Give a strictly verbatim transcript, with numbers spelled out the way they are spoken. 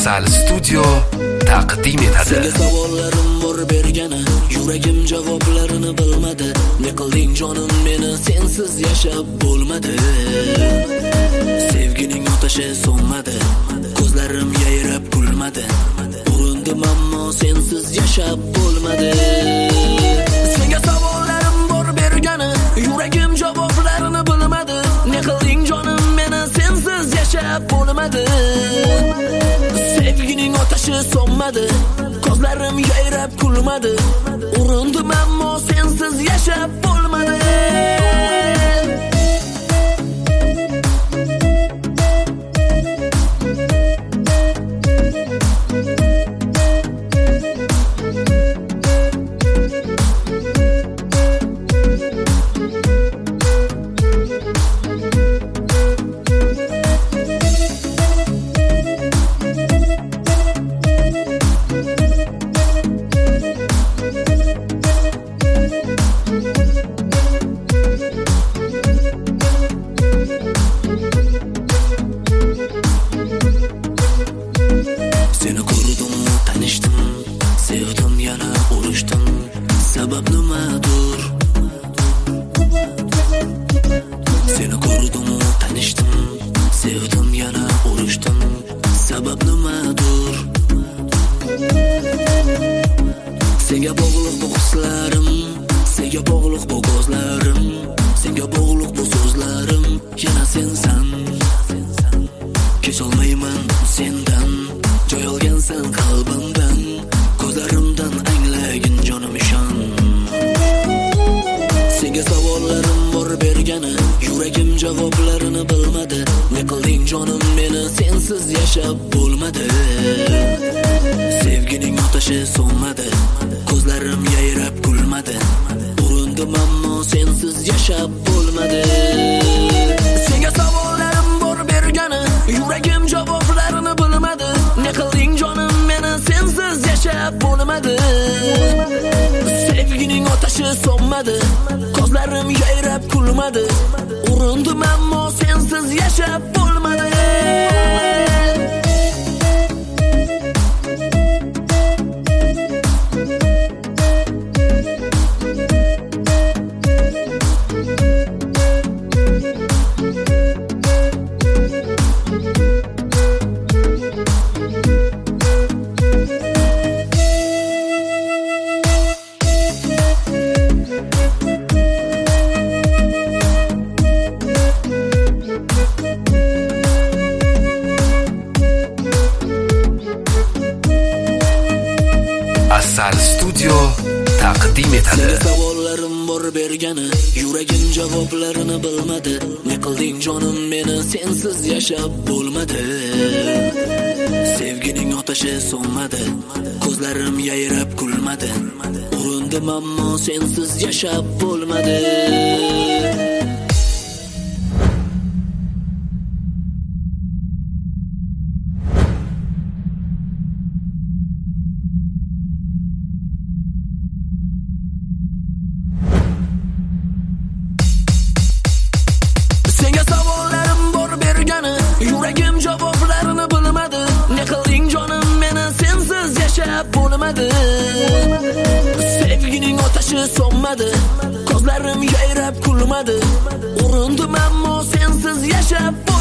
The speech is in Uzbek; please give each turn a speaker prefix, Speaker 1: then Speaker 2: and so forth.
Speaker 1: Asal Studio taqdim etadi.
Speaker 2: Senga savollarim bor bergani, yuragim javoblarini bilmadi. Ne qilding jonim meni sensiz yashab bo'lmadi. Sevgining otashi so'nmadi, ko'zlarim yayrab kulmadi. Urindim ammo sensiz yashab bo'lmadi. Senga savollarim bor bergani, yuragim javoblarini bilmadi. Ne qilding jonim meni sensiz yashab bo'lmadi. Sevgining otashi so'nmadi, ko'zlarim yayrab kulmadi. Urindim ammo sensiz yashab bo'lmadi. Seni ko'rdim, tanishdim, sevdim, yana urushdim. Sabab nimadir? Seni ko'rdim, tanishdim, sevdim, yana urushdim. Sabab nimadir? Senga bog'liq bu hislarim, senga bog'liq bu ko'zlarim, senga bog'liq bu so'zlarim, yana sensan. Kecholmayman sendan, joy olgansan qalbimdan, ko'zlarimdan anglagin jonim ishon. Senga savollarim bor bergani, yuragim javoblarini bilmadi. Ne qilding jonim meni sensiz yashab bo'lmadi. Sevgining otashi so'nmadi, ko'zlarim yayrab kulmadi. Urindim ammo sensiz yashab bo'lmadi. Senga savollarim bor bergani, yuragim javoblarini bilmadi. Ne qilding jonim meni sensiz yashab bo'lmadi. Sevgining otashi so'nmadi, ko'zlarim yayrab kulmadi. Urindim ammo sensiz yashab bo'lmadi.
Speaker 1: Asal Studio taqdim etadi.
Speaker 2: Senga savollarim bor bergani, yuragim javoblarini bilmadi. Ne qilding jonim meni sensiz yashab bo'lmadi. Sevgining otashi so'nmadi, ko'zlarim yayrab kulmadi. Urindim ammo sensiz yashab bo'lmadi. Senga savollarim bor bergani, yuragim javoblarini bilmadi. Ne qilding jonim meni sensiz yashab bo'lmadi. Sevgining otashi so'nmadi, ko'zlarim yayrab kulmadi. Urindim ammo sensiz yashab bo'lmadi.